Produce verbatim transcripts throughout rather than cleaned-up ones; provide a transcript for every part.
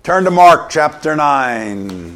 Turn to Mark chapter nine.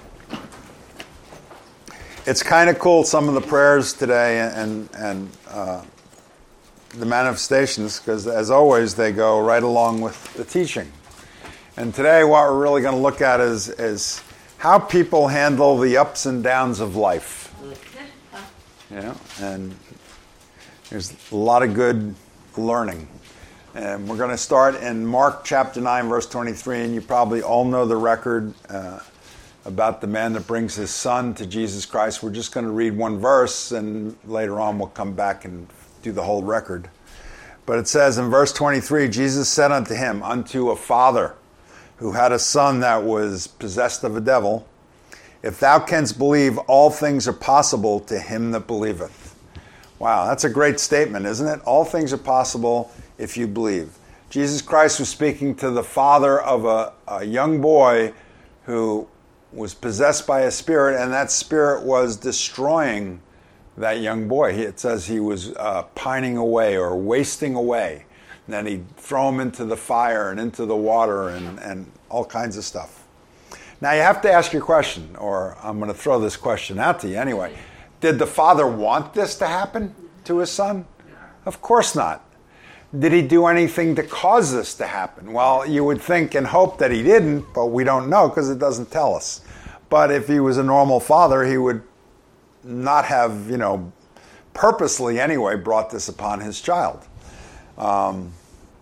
It's kind of cool, some of the prayers today and and uh, the manifestations, because as always they go right along with the teaching. And today what we're really going to look at is, is how people handle the ups and downs of life. You know, and there's a lot of good learning. And we're going to start in Mark chapter nine, verse twenty-three, and you probably all know the record uh, about the man that brings his son to Jesus Christ. We're just going to read one verse, and later on we'll come back and do the whole record. But it says in verse twenty-three, Jesus said unto him, unto a father who had a son that was possessed of a devil, if thou canst believe, all things are possible to him that believeth. Wow, that's a great statement, isn't it? All things are possible if you believe. Jesus Christ was speaking to the father of a, a young boy who was possessed by a spirit, and that spirit was destroying that young boy. It says he was uh, pining away or wasting away. And then he'd throw him into the fire and into the water and, and all kinds of stuff. Now you have to ask your question, or I'm going to throw this question out to you anyway. Did the father want this to happen to his son? Of course not. Did he do anything to cause this to happen? Well, you would think and hope that he didn't, but we don't know because it doesn't tell us. But if he was a normal father, he would not have, you know, purposely anyway, brought this upon his child. Um,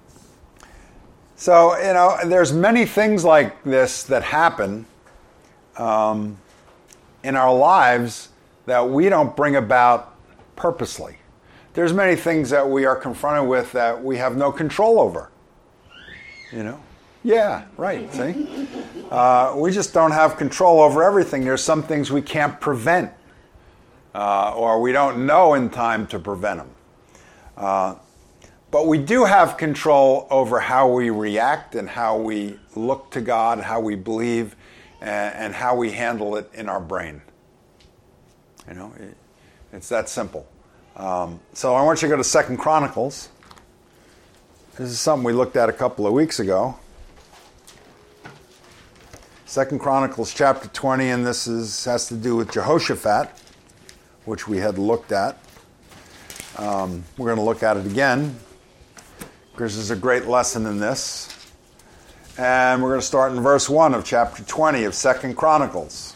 so, you know, there's many things like this that happen um, in our lives that we don't bring about purposely. There's many things that we are confronted with that we have no control over. You know? Yeah, right, see? Uh, we just don't have control over everything. There's some things we can't prevent, uh, or we don't know in time to prevent them. Uh, but we do have control over how we react and how we look to God, how we believe, and, and how we handle it in our brain. You know, it, it's that simple. Um, so I want you to go to Second Chronicles. This is something we looked at a couple of weeks ago. Second Chronicles chapter twenty, and this is has to do with Jehoshaphat, which we had looked at. Um, we're going to look at it again, because there's a great lesson in this. And we're going to start in verse one of chapter twenty of Second Chronicles.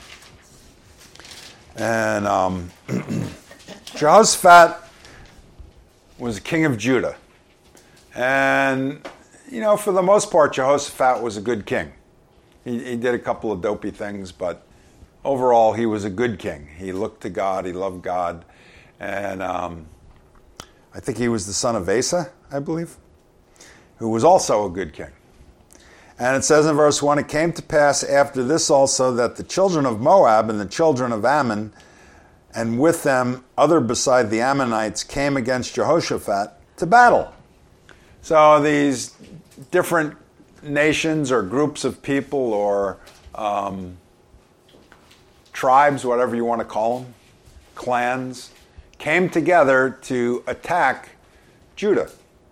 And um, Jehoshaphat was king of Judah. And, you know, for the most part, Jehoshaphat was a good king. He, he did a couple of dopey things, but overall, he was a good king. He looked to God, he loved God. And um, I think he was the son of Asa, I believe, who was also a good king. And it says in verse one, it came to pass after this also that the children of Moab and the children of Ammon, and with them other beside the Ammonites, came against Jehoshaphat to battle. So these different nations or groups of people or um, tribes, whatever you want to call them, clans, came together to attack Judah.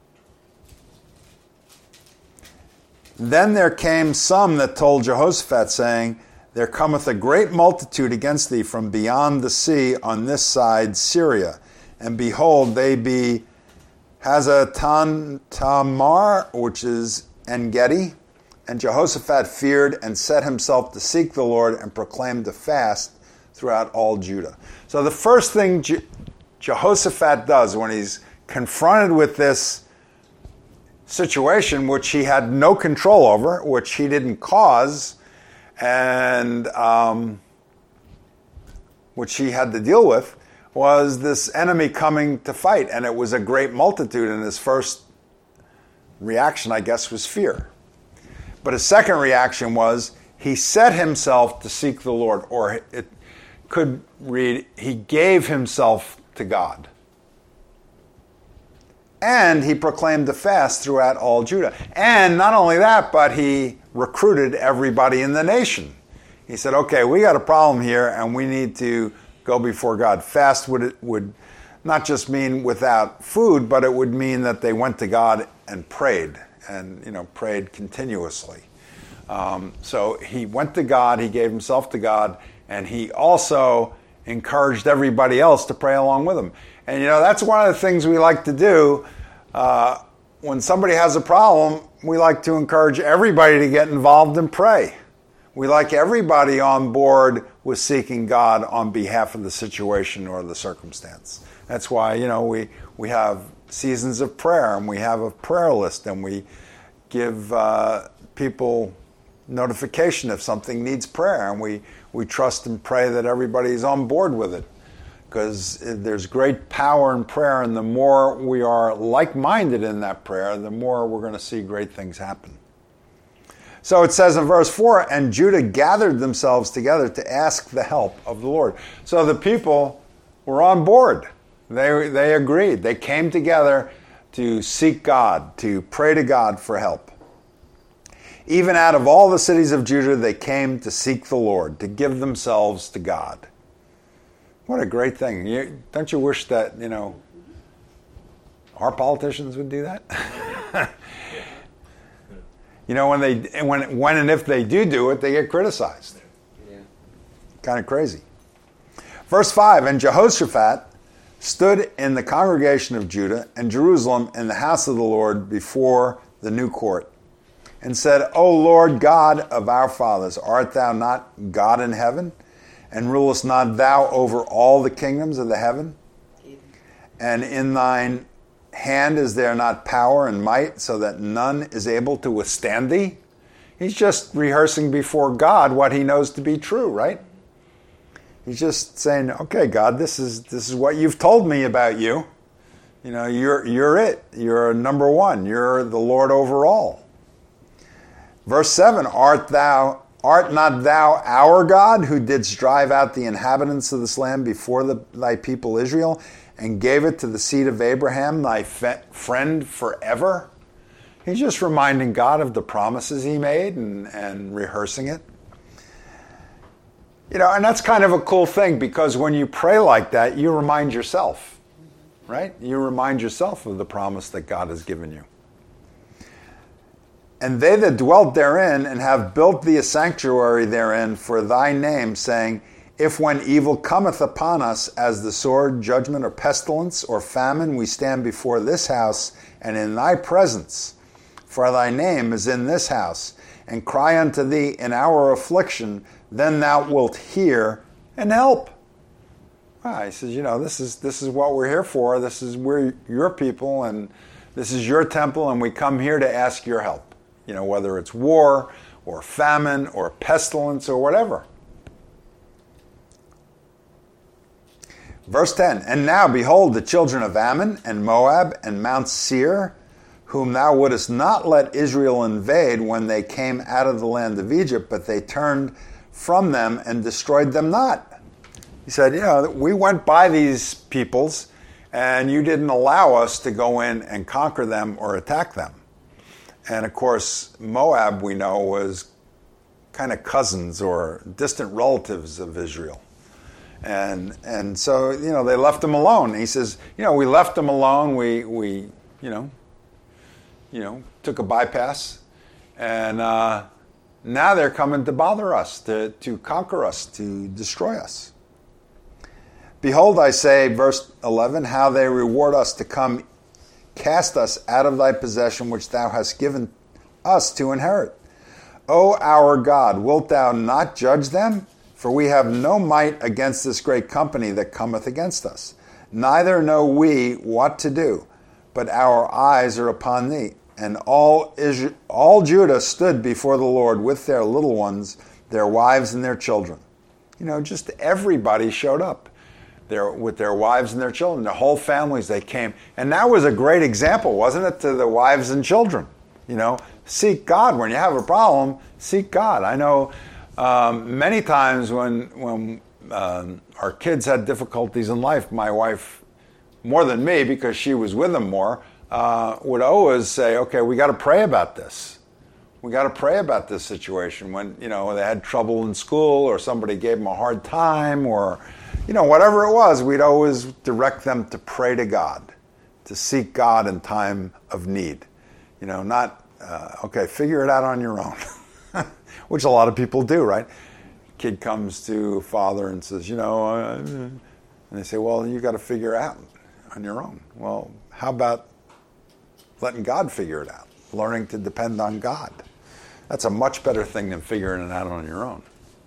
Then there came some that told Jehoshaphat, saying, there cometh a great multitude against thee from beyond the sea on this side Syria. And behold, they be Hazatan Tamar, which is En-Gedi. And Jehoshaphat feared and set himself to seek the Lord and proclaimed a fast throughout all Judah. So the first thing Je- Jehoshaphat does when he's confronted with this situation, which he had no control over, which he didn't cause, and um, which he had to deal with, was this enemy coming to fight. And it was a great multitude, and his first reaction, I guess, was fear. But his second reaction was he set himself to seek the Lord, or it could read, he gave himself to God. And he proclaimed a fast throughout all Judah. And not only that, but he recruited everybody in the nation. He said, okay, we got a problem here, and we need to go before God. Fast would would not just mean without food, but it would mean that they went to God and prayed, and you know, prayed continuously. Um, so he went to God, he gave himself to God, and he also encouraged everybody else to pray along with him. And you know, that's one of the things we like to do. Uh, when somebody has a problem, we like to encourage everybody to get involved and pray. We like everybody on board with seeking God on behalf of the situation or the circumstance. That's why, you know, we, we have seasons of prayer, and we have a prayer list, and we give uh, people notification if something needs prayer, and we, we trust and pray that everybody's on board with it. Because there's great power in prayer, and the more we are like-minded in that prayer, the more we're going to see great things happen. So it says in verse four, and Judah gathered themselves together to ask the help of the Lord. So the people were on board. They, they agreed. They came together to seek God, to pray to God for help. Even out of all the cities of Judah, they came to seek the Lord, to give themselves to God. What a great thing. You, don't you wish that, you know, our politicians would do that? You know, when they when when and if they do do it, they get criticized. Yeah. Kind of crazy. Verse five, and Jehoshaphat stood in the congregation of Judah and Jerusalem in the house of the Lord before the new court, and said, O Lord God of our fathers, art thou not God in heaven? And rulest not thou over all the kingdoms of the heaven? And in thine hand is there not power and might, so that none is able to withstand thee? He's just rehearsing before God what he knows to be true, right? He's just saying, okay, God, this is this is what you've told me about you. You know, you're you're it. You're number one. You're the Lord over all. Verse seven, art thou Art not thou our God, who didst drive out the inhabitants of this land before the, thy people Israel, and gave it to the seed of Abraham, thy fe- friend forever? He's just reminding God of the promises he made and, and rehearsing it. You know, and that's kind of a cool thing, because when you pray like that, you remind yourself, right? You remind yourself of the promise that God has given you. And they that dwelt therein and have built thee a sanctuary therein for thy name, saying, if when evil cometh upon us as the sword, judgment, or pestilence, or famine, we stand before this house and in thy presence, for thy name is in this house, and cry unto thee in our affliction, then thou wilt hear and help. Ah, he says, you know, this is this is what we're here for. This is we're your people, and this is your temple, and we come here to ask your help. You know, whether it's war or famine or pestilence or whatever. Verse ten, and now behold the children of Ammon and Moab and Mount Seir, whom thou wouldest not let Israel invade when they came out of the land of Egypt, but they turned from them and destroyed them not. He said, you know, we went by these peoples and you didn't allow us to go in and conquer them or attack them. And of course, Moab, we know, was kind of cousins or distant relatives of Israel. And and so, you know, they left him alone. He says, you know, we left them alone. We, we you know, you know, took a bypass. And uh, now they're coming to bother us, to, to conquer us, to destroy us. Behold, I say, verse eleven, how they reward us to come cast us out of thy possession, which thou hast given us to inherit. O our God, wilt thou not judge them? For we have no might against this great company that cometh against us. Neither know we what to do, but our eyes are upon thee. And all Israel, all Judah stood before the Lord with their little ones, their wives and their children. You know, just everybody showed up. Their, with their wives and their children, their whole families, they came. And that was a great example, wasn't it, to the wives and children? You know, seek God. When you have a problem, seek God. I know um, many times when, when um, our kids had difficulties in life, my wife, more than me, because she was with them more, uh, would always say, okay, we got to pray about this. We got to pray about this situation. When, you know, they had trouble in school, or somebody gave them a hard time, or you know, whatever it was, we'd always direct them to pray to God, to seek God in time of need. You know, not, uh, okay, figure it out on your own. which a lot of people do, right? Kid comes to father and says, you know, uh, and they say, well, you got to figure it out on your own. Well, how about letting God figure it out? Learning to depend on God. That's a much better thing than figuring it out on your own.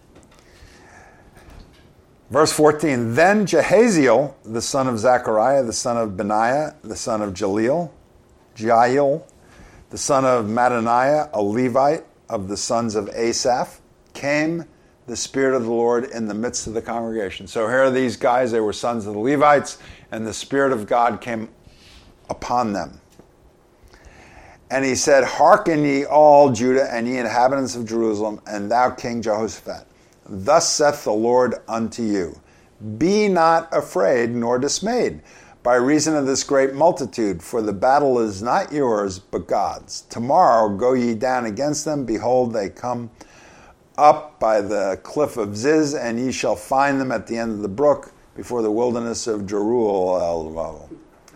Verse fourteen, then Jehaziel, the son of Zechariah, the son of Benaiah, the son of Jaleel, Jael, the son of Mattaniah, a Levite of the sons of Asaph, came the Spirit of the Lord in the midst of the congregation. So here are these guys, they were sons of the Levites, and the Spirit of God came upon them. And he said, hearken ye all Judah, and ye inhabitants of Jerusalem, and thou King Jehoshaphat. Thus saith the Lord unto you, be not afraid nor dismayed by reason of this great multitude, for the battle is not yours, but God's. Tomorrow go ye down against them. Behold, they come up by the cliff of Ziz, and ye shall find them at the end of the brook, before the wilderness of Jeruel.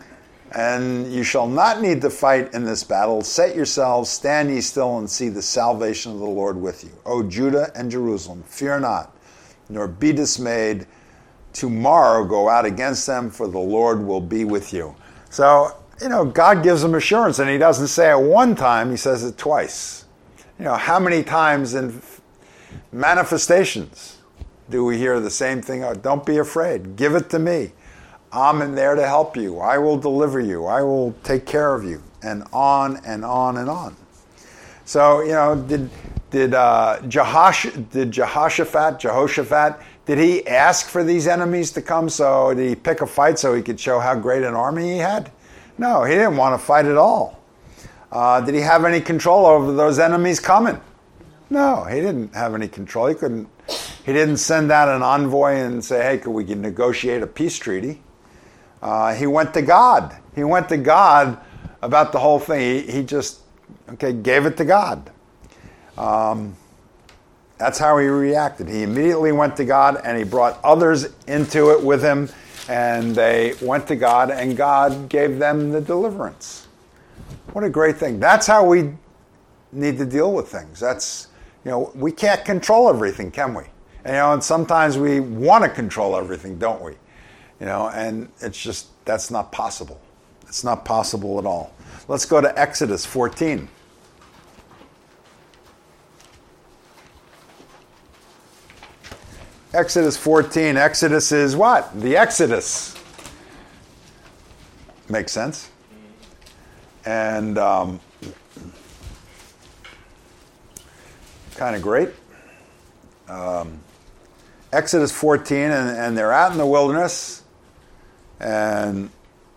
And you shall not need to fight in this battle. Set yourselves, stand ye still, and see the salvation of the Lord with you. O Judah and Jerusalem, fear not, nor be dismayed. Tomorrow go out against them, for the Lord will be with you. So, you know, God gives them assurance, and he doesn't say it one time, he says it twice. You know, how many times in manifestations do we hear the same thing? Oh, don't be afraid, give it to me. I'm in there to help you. I will deliver you. I will take care of you. And on and on and on. So, you know, did did uh, Jehosh, did Jehoshaphat, Jehoshaphat, did he ask for these enemies to come? So did he pick a fight so he could show how great an army he had? No, he didn't want to fight at all. Uh, did he have any control over those enemies coming? No, he didn't have any control. He couldn't. He didn't send out an envoy and say, hey, could we negotiate a peace treaty? Uh, he went to God. He went to God about the whole thing. He, he just, okay, gave it to God. Um, that's how he reacted. He immediately went to God, and he brought others into it with him, and they went to God, and God gave them the deliverance. What a great thing. That's how we need to deal with things. That's, you know, we can't control everything, can we? And, you know, and sometimes we want to control everything, don't we? You know, and it's just, that's not possible. It's not possible at all. Let's go to Exodus fourteen. Exodus fourteen. Exodus is what? The Exodus. Makes sense. And um, kind of great. Um, Exodus fourteen, and, and they're out in the wilderness. And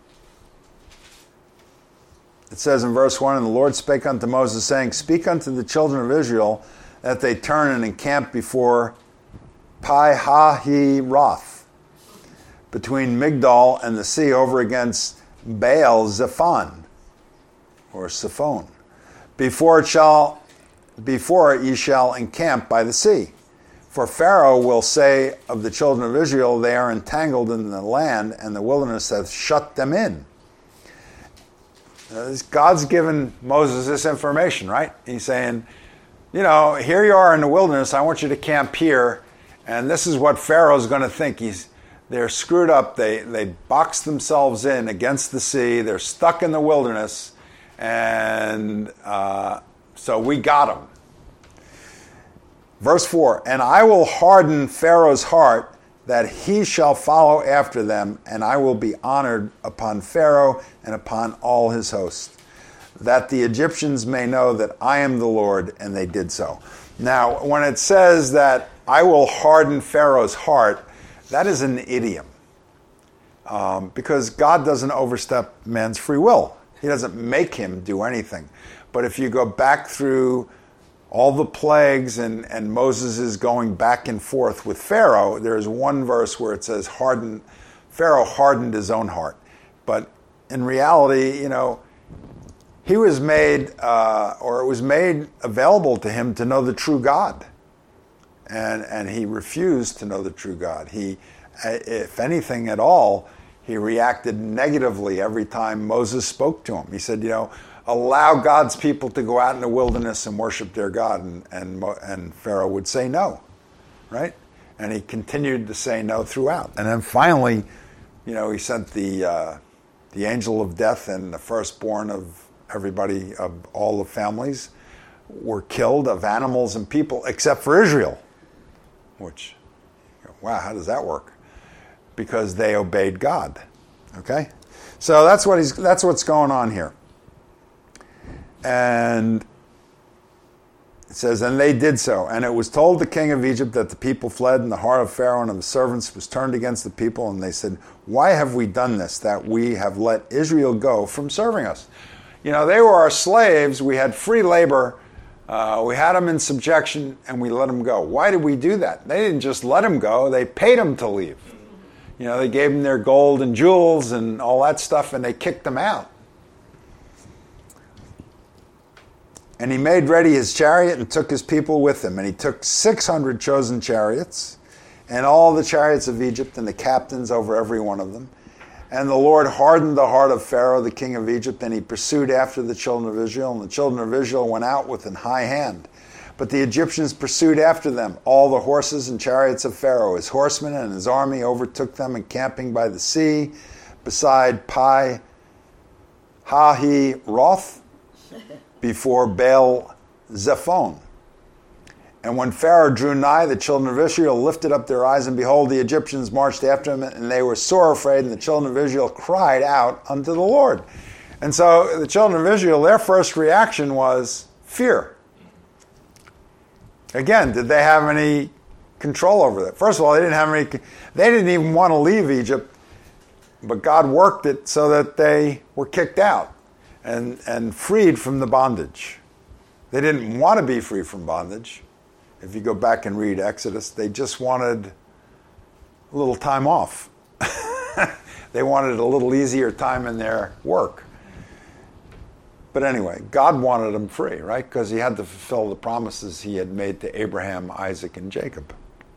it says in verse one, and the Lord spake unto Moses, saying, speak unto the children of Israel that they turn and encamp before Pi-hahiroth, between Migdol and the sea, over against Baal Zephon, or Siphon, before it shall, before ye shall encamp by the sea. For Pharaoh will say of the children of Israel, they are entangled in the land, and the wilderness hath shut them in. Uh, God's given Moses this information, right? He's saying, you know, here you are in the wilderness, I want you to camp here, and this is what Pharaoh's going to think. He's, they're screwed up, they, they boxed themselves in against the sea, they're stuck in the wilderness, and uh, so we got them. Verse four, and I will harden Pharaoh's heart, that he shall follow after them, and I will be honored upon Pharaoh and upon all his host, that the Egyptians may know that I am the Lord, and they did so. Now, when it says that I will harden Pharaoh's heart, that is an idiom, um, because God doesn't overstep man's free will. He doesn't make him do anything. But if you go back through all the plagues, and, and Moses is going back and forth with Pharaoh, there's one verse where it says, harden, Pharaoh hardened his own heart. But in reality, you know, he was made, uh, or it was made available to him to know the true God. And, and he refused to know the true God. He, if anything at all, he reacted negatively every time Moses spoke to him. He said, you know, allow God's people to go out in the wilderness and worship their God? And, and, and Pharaoh would say no, right? And he continued to say no throughout. And then finally, you know, he sent the uh, the angel of death, and the firstborn of everybody, of all the families, were killed, of animals and people, except for Israel. Which, wow, how does that work? Because they obeyed God. Okay? So that's what he's that's what's going on here. And it says, and they did so. And it was told the king of Egypt that the people fled, and the heart of Pharaoh and of his servants was turned against the people. And they said, why have we done this, that we have let Israel go from serving us? You know, they were our slaves. We had free labor. Uh, we had them in subjection, and we let them go. Why did we do that? They didn't just let them go. They paid them to leave. You know, they gave them their gold and jewels and all that stuff, and they kicked them out. And he made ready his chariot and took his people with him. And he took six hundred chosen chariots and all the chariots of Egypt and the captains over every one of them. And the Lord hardened the heart of Pharaoh, the king of Egypt, and he pursued after the children of Israel. And the children of Israel went out with an high hand. But the Egyptians pursued after them. All the horses and chariots of Pharaoh, his horsemen and his army, overtook them, encamping by the sea beside Pi Hahi-roth, before Baal Zephon. And when Pharaoh drew nigh, the children of Israel lifted up their eyes, and behold, the Egyptians marched after him, and they were sore afraid, and the children of Israel cried out unto the Lord. And so the children of Israel, their first reaction was fear. Again, did they have any control over that? First of all, they didn't have any, they didn't even want to leave Egypt, but God worked it so that they were kicked out and, and freed from the bondage. They didn't want to be free from bondage. If you go back and read Exodus, they just wanted a little time off. They wanted a little easier time in their work. But anyway, God wanted them free, right? Because he had to fulfill the promises he had made to Abraham, Isaac, and Jacob.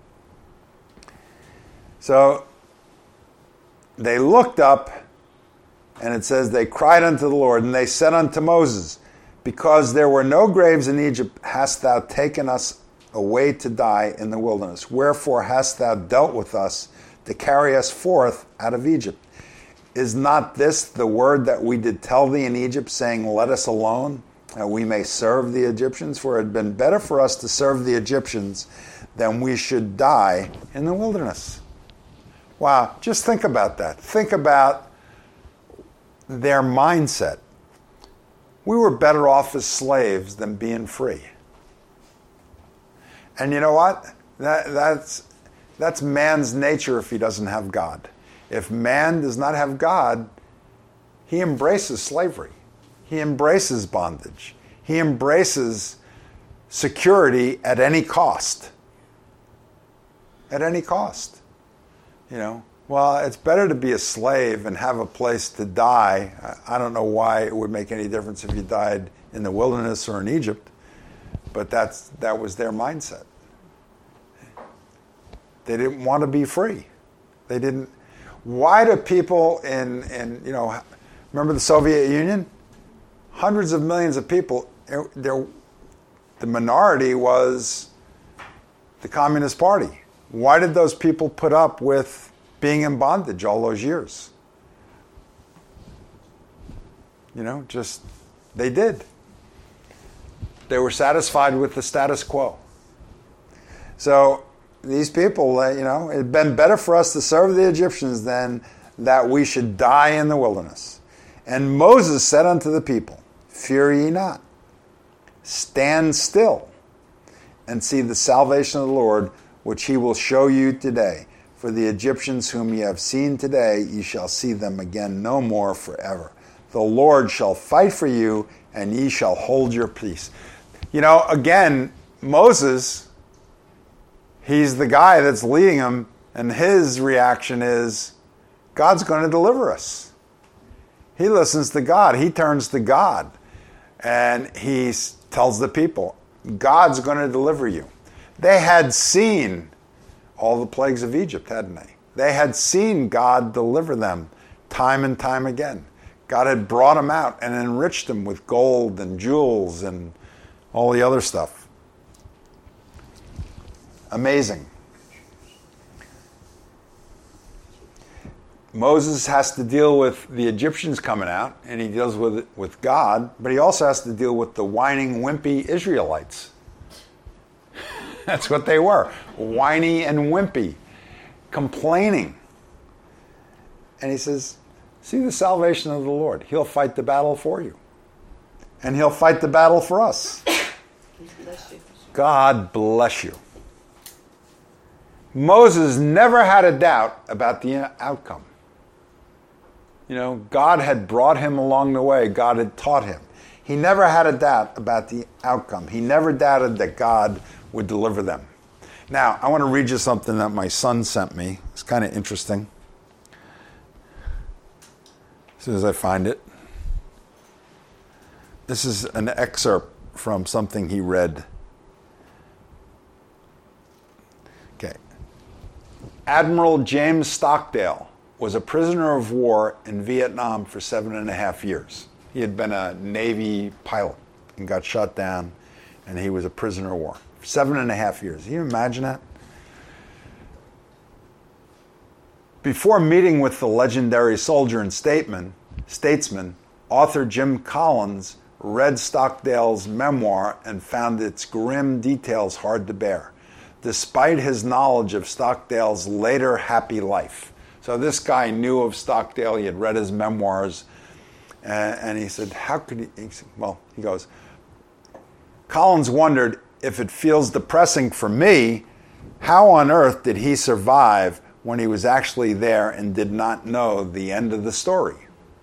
So they looked up, and it says they cried unto the Lord, and they said unto Moses, because there were no graves in Egypt, hast thou taken us away to die in the wilderness? Wherefore hast thou dealt with us to carry us forth out of Egypt? Is not this the word that we did tell thee in Egypt, saying, let us alone, that we may serve the Egyptians? For it had been better for us to serve the Egyptians than we should die in the wilderness. Wow, just think about that. Think about their mindset. We were better off as slaves than being free. And you know what? That, that's, that's man's nature if he doesn't have God. If man does not have God, he embraces slavery. He embraces bondage. He embraces security at any cost. At any cost. You know, well, it's better to be a slave and have a place to die. I don't know why it would make any difference if you died in the wilderness or in Egypt, but that's that was their mindset. They didn't want to be free. They didn't. Why do people in, in you know, remember the Soviet Union? Hundreds of millions of people. There, the minority was the Communist Party. Why did those people put up with being in bondage all those years? You know, just, they did. They were satisfied with the status quo. So these people, uh, you know, it had been better for us to serve the Egyptians than that we should die in the wilderness. And Moses said unto the people, fear ye not, stand still, and see the salvation of the Lord, which he will show you today. For the Egyptians whom ye have seen today, ye shall see them again no more forever. The Lord shall fight for you, and ye shall hold your peace. You know, again, Moses, he's the guy that's leading them, and his reaction is, God's going to deliver us. He listens to God. He turns to God, and he tells the people, God's going to deliver you. They had seen all the plagues of Egypt, hadn't they? They had seen God deliver them time and time again. God had brought him out and enriched him with gold and jewels and all the other stuff. Amazing. Moses has to deal with the Egyptians coming out, and he deals with it with God, but he also has to deal with the whining, wimpy Israelites. That's what they were. Whiny and wimpy. Complaining. And he says, see the salvation of the Lord. He'll fight the battle for you. And he'll fight the battle for us. Bless you. God bless you. Moses never had a doubt about the outcome. You know, God had brought him along the way. God had taught him. He never had a doubt about the outcome. He never doubted that God would deliver them. Now, I want to read you something that my son sent me. It's kind of interesting. As soon as I find it. This is an excerpt from something he read. Okay. Admiral James Stockdale was a prisoner of war in Vietnam for seven and a half years. He had been a Navy pilot and got shot down, and he was a prisoner of war for seven and a half years. Can you imagine that? Before meeting with the legendary soldier and statesman, statesman, author Jim Collins read Stockdale's memoir and found its grim details hard to bear, despite his knowledge of Stockdale's later happy life. So this guy knew of Stockdale. He had read his memoirs. And, and he said, how could he, he said, well, he goes, Collins wondered, if it feels depressing for me, how on earth did he survive when he was actually there and did not know the end of the story?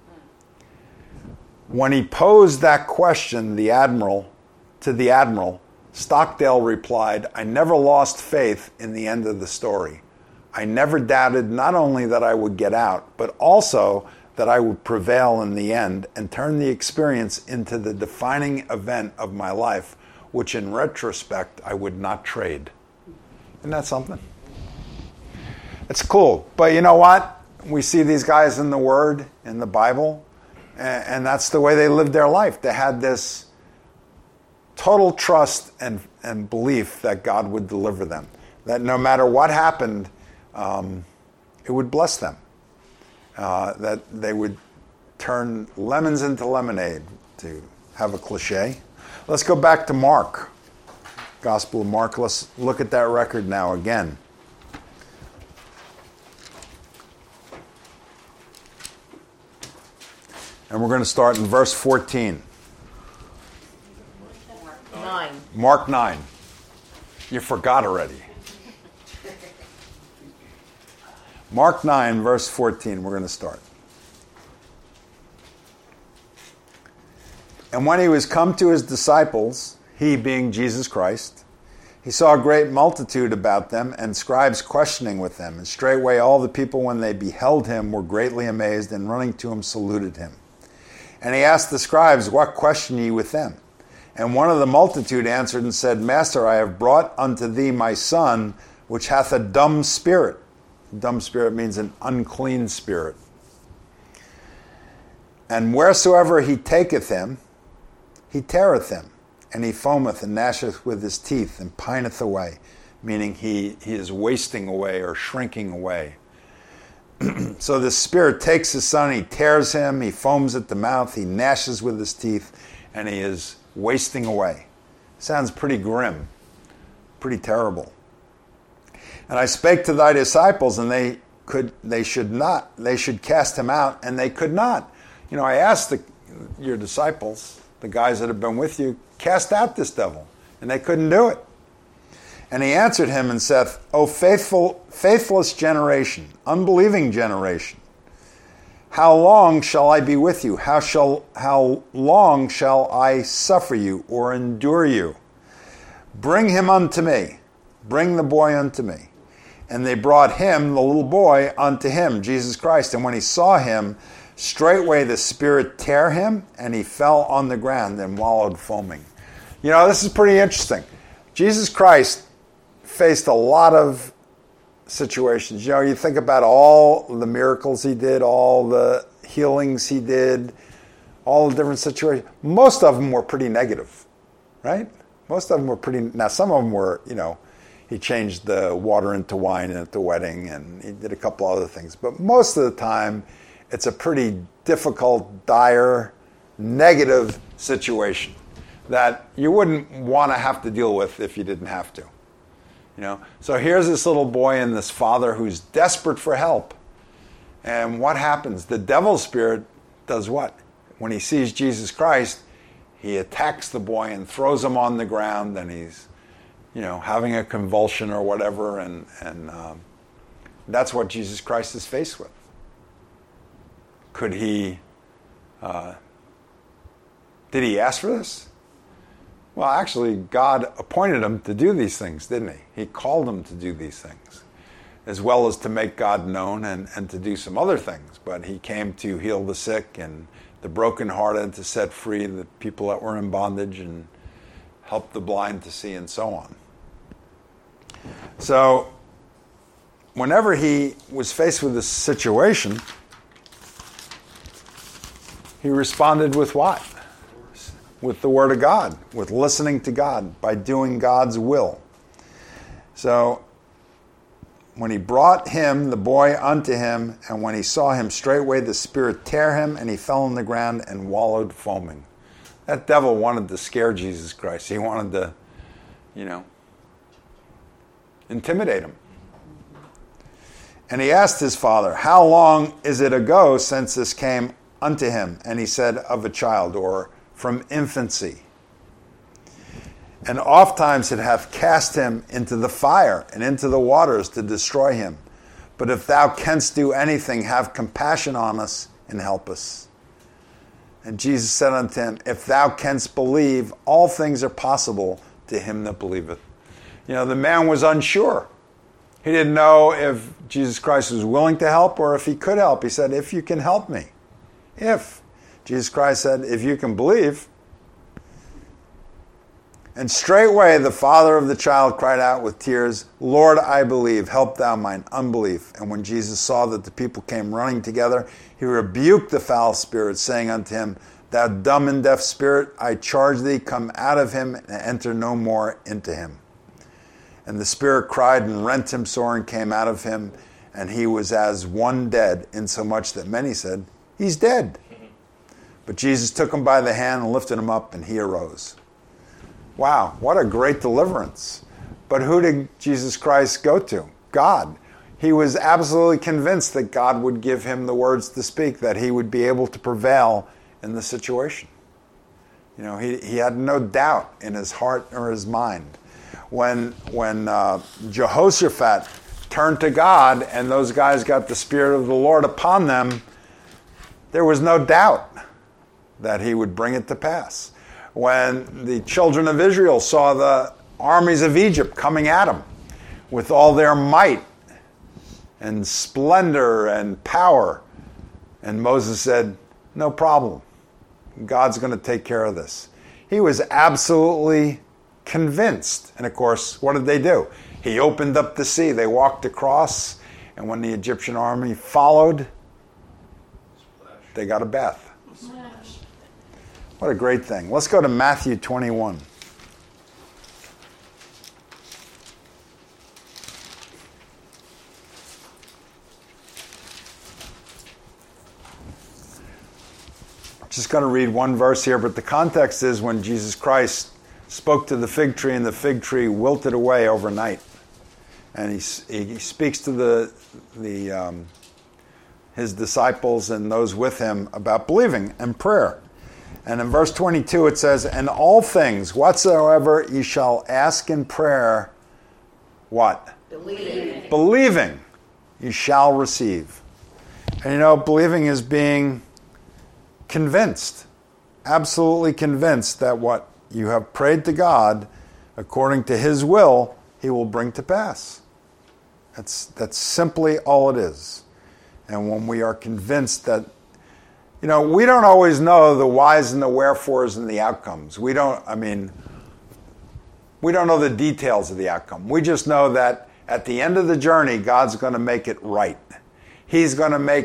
When he posed that question, the admiral, to the admiral, Stockdale replied, I never lost faith in the end of the story. I never doubted not only that I would get out, but also that I would prevail in the end and turn the experience into the defining event of my life, which in retrospect I would not trade. Isn't that something? It's cool. But you know what? We see these guys in the Word, in the Bible, and, and that's the way they lived their life. They had this total trust and, and belief that God would deliver them. That no matter what happened, um, it would bless them. Uh, that they would turn lemons into lemonade, to have a cliche. Let's go back to Mark. Gospel of Mark. Let's look at that record now again. And we're going to start in verse fourteen. Nine. Mark nine. You forgot already. Mark nine, verse fourteen, we're going to start. And when he was come to his disciples, he being Jesus Christ, he saw a great multitude about them, and scribes questioning with them. And straightway all the people, when they beheld him, were greatly amazed, and running to him saluted him. And he asked the scribes, what question ye with them? And one of the multitude answered and said, Master, I have brought unto thee my son, which hath a dumb spirit. Dumb spirit means an unclean spirit. And wheresoever he taketh him, he teareth him, and he foameth and gnasheth with his teeth, and pineth away, meaning he, he is wasting away or shrinking away. So the spirit takes his son, he tears him, he foams at the mouth, he gnashes with his teeth, and he is wasting away. Sounds pretty grim, pretty terrible. And I spake to thy disciples, and they could, they should not, they should cast him out, and they could not. You know, I asked the, your disciples, the guys that have been with you, cast out this devil, and they couldn't do it. And he answered him and saith, O faithful, faithless generation, unbelieving generation, how long shall I be with you? How shall, how long shall I suffer you or endure you? Bring him unto me. Bring the boy unto me. And they brought him, the little boy, unto him, Jesus Christ. And when he saw him, straightway the spirit tear him, and he fell on the ground and wallowed foaming. You know, this is pretty interesting. Jesus Christ faced a lot of situations. You know, you think about all the miracles he did, all the healings he did, all the different situations. Most of them were pretty negative, right? Most of them were pretty, now some of them were, you know, he changed the water into wine at the wedding, and he did a couple other things. But most of the time, it's a pretty difficult, dire, negative situation that you wouldn't want to have to deal with if you didn't have to. You know, so here's this little boy and this father who's desperate for help. And what happens? The devil's spirit does what? When he sees Jesus Christ, he attacks the boy and throws him on the ground, and he's, you know, having a convulsion or whatever, and, and um, that's what Jesus Christ is faced with. Could he, uh, did he ask for this? Well, actually, God appointed him to do these things, didn't he? He called him to do these things, as well as to make God known and, and to do some other things. But he came to heal the sick and the brokenhearted, to set free the people that were in bondage, and help the blind to see, and so on. So, whenever he was faced with this situation, he responded with what? With the Word of God, with listening to God, by doing God's will. So, when he brought him, the boy, unto him, and when he saw him, straightway the spirit tear him, and he fell on the ground and wallowed foaming. That devil wanted to scare Jesus Christ. He wanted to, you know, intimidate him. And he asked his father, how long is it ago since this came unto him? And he said, of a child, or from infancy. And oft times it hath cast him into the fire and into the waters to destroy him. But if thou canst do anything, have compassion on us and help us. And Jesus said unto him, if thou canst believe, all things are possible to him that believeth. You know, the man was unsure. He didn't know if Jesus Christ was willing to help or if he could help. He said, if you can help me. If. Jesus Christ said, if you can believe. And straightway the father of the child cried out with tears, Lord, I believe, help thou mine unbelief. And when Jesus saw that the people came running together, he rebuked the foul spirit, saying unto him, thou dumb and deaf spirit, I charge thee, come out of him and enter no more into him. And the spirit cried and rent him sore and came out of him, and he was as one dead, insomuch that many said, he's dead. But Jesus took him by the hand and lifted him up, and he arose. Wow, what a great deliverance. But who did Jesus Christ go to? God. He was absolutely convinced that God would give him the words to speak, that he would be able to prevail in the situation. You know, he, he had no doubt in his heart or his mind. When, when uh, Jehoshaphat turned to God and those guys got the Spirit of the Lord upon them, there was no doubt that he would bring it to pass. When the children of Israel saw the armies of Egypt coming at them with all their might and splendor and power, and Moses said, no problem. God's going to take care of this. He was absolutely convinced. And of course, what did they do? He opened up the sea. They walked across, and when the Egyptian army followed, they got a bath. What a great thing. Let's go to Matthew twenty-one. Just going to read one verse here, but the context is when Jesus Christ spoke to the fig tree, and the fig tree wilted away overnight. And he, he speaks to the, the um, his disciples and those with him about believing and prayer. And in verse twenty-two it says, and all things whatsoever ye shall ask in prayer, what? Believing. Believing ye shall receive. And you know, believing is being convinced, absolutely convinced that what you have prayed to God according to his will, he will bring to pass. That's, that's simply all it is. And when we are convinced that, you know, we don't always know the whys and the wherefores and the outcomes. We don't, I mean, we don't know the details of the outcome. We just know that at the end of the journey, God's going to make it right. He's going to make it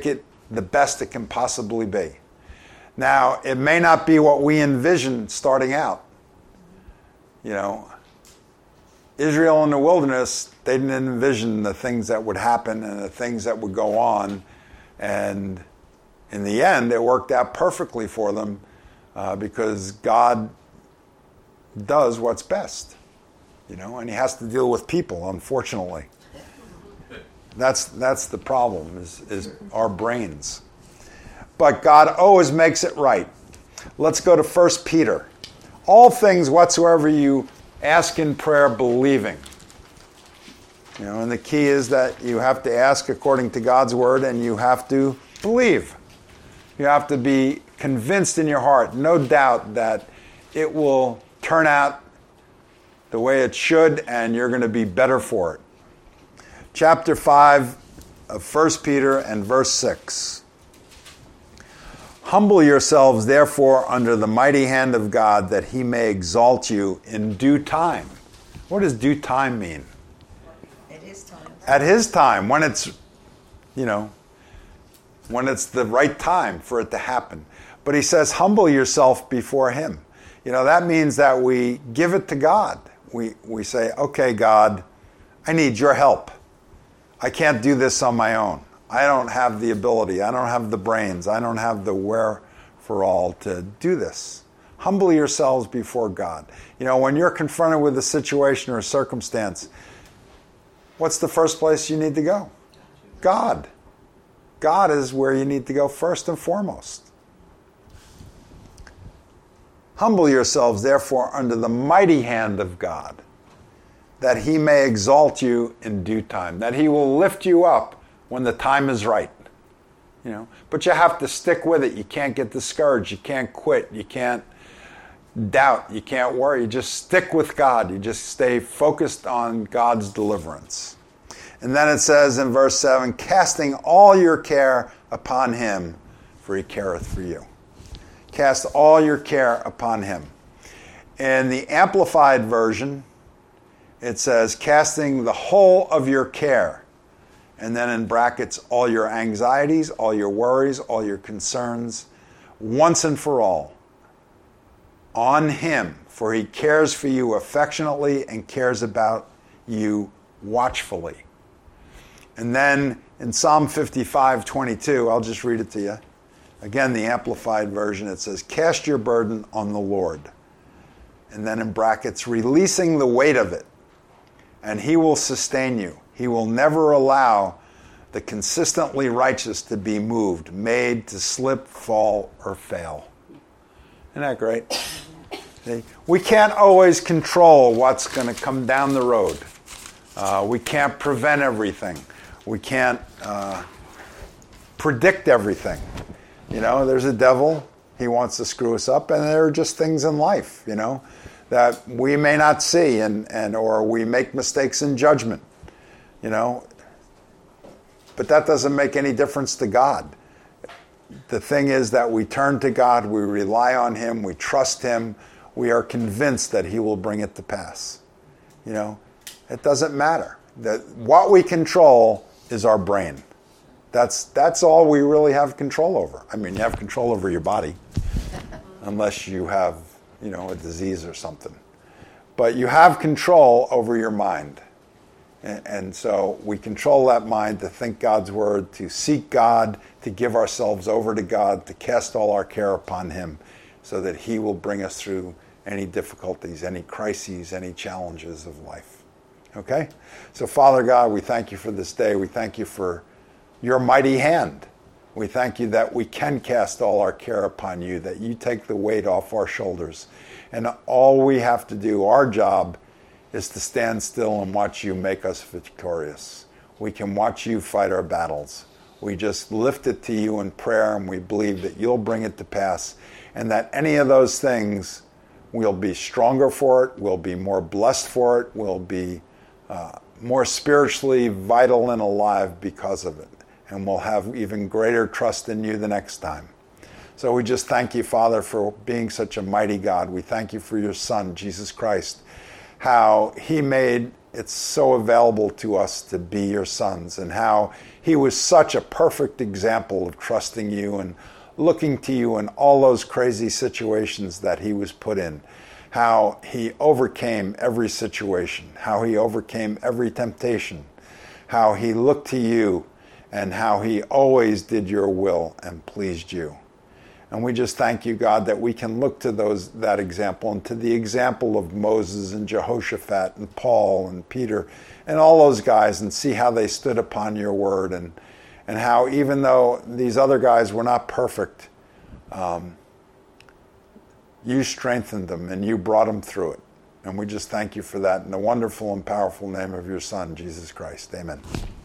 the best it can possibly be. Now, it may not be what we envisioned starting out. You know, Israel in the wilderness, they didn't envision the things that would happen and the things that would go on. And in the end, it worked out perfectly for them uh, because God does what's best. You know, and he has to deal with people, unfortunately. That's that's the problem, is, is our brains. But God always makes it right. Let's go to First Peter. All things whatsoever you ask in prayer, believing. You know, and the key is that you have to ask according to God's word, and you have to believe. You have to be convinced in your heart, no doubt, that it will turn out the way it should, and you're going to be better for it. Chapter five of First Peter and verse six. Humble yourselves, therefore, under the mighty hand of God, that he may exalt you in due time. What does due time mean? At his time. At his time, when it's, you know, when it's the right time for it to happen. But he says, humble yourself before him. You know, that means that we give it to God. We we say, okay, God, I need your help. I can't do this on my own. I don't have the ability. I don't have the brains. I don't have the wherewithal to do this. Humble yourselves before God. You know, when you're confronted with a situation or a circumstance, what's the first place you need to go? God. God is where you need to go first and foremost. Humble yourselves, therefore, under the mighty hand of God, that he may exalt you in due time, that he will lift you up when the time is right. You know, but you have to stick with it. You can't get discouraged. You can't quit. You can't doubt. You can't worry. You just stick with God. You just stay focused on God's deliverance. And then it says in verse seven, casting all your care upon him, for he careth for you. Cast all your care upon him. In the Amplified Version, it says, casting the whole of your care. And then in brackets, all your anxieties, all your worries, all your concerns, once and for all, on him, for he cares for you affectionately and cares about you watchfully. And then in Psalm fifty-five twenty-two, I'll just read it to you. Again, the Amplified Version, it says, cast your burden on the Lord. And then in brackets, releasing the weight of it, and he will sustain you. He will never allow the consistently righteous to be moved, made to slip, fall, or fail. Isn't that great? See? We can't always control what's going to come down the road. Uh, we can't prevent everything. We can't uh, predict everything. You know, there's a devil. He wants to screw us up, and there are just things in life, you know, that we may not see, and, and or we make mistakes in judgment. You know, but that doesn't make any difference to God. The thing is that we turn to God, we rely on him, we trust him, we are convinced that he will bring it to pass. You know, it doesn't matter. That what we control is our brain. That's that's all we really have control over. I mean, you have control over your body, unless you have, you know, a disease or something. But you have control over your mind. And so we control that mind to think God's word, to seek God, to give ourselves over to God, to cast all our care upon him, so that he will bring us through any difficulties, any crises, any challenges of life. Okay? So Father God, we thank you for this day. We thank you for your mighty hand. We thank you that we can cast all our care upon you, that you take the weight off our shoulders. And all we have to do, our job, is to stand still and watch you make us victorious. We can watch you fight our battles. We just lift it to you in prayer, and we believe that you'll bring it to pass, and that any of those things, we'll be stronger for it, we'll be more blessed for it, we'll be uh, more spiritually vital and alive because of it, and we'll have even greater trust in you the next time. So we just thank you, Father, for being such a mighty God. We thank you for your Son, Jesus Christ, how he made it's so available to us to be your sons, and how he was such a perfect example of trusting you and looking to you in all those crazy situations that he was put in. How he overcame every situation, how he overcame every temptation, how he looked to you, and how he always did your will and pleased you. And we just thank you, God, that we can look to those that example and to the example of Moses and Jehoshaphat and Paul and Peter and all those guys, and see how they stood upon your word, and, and how even though these other guys were not perfect, um, you strengthened them and you brought them through it. And we just thank you for that in the wonderful and powerful name of your Son, Jesus Christ. Amen.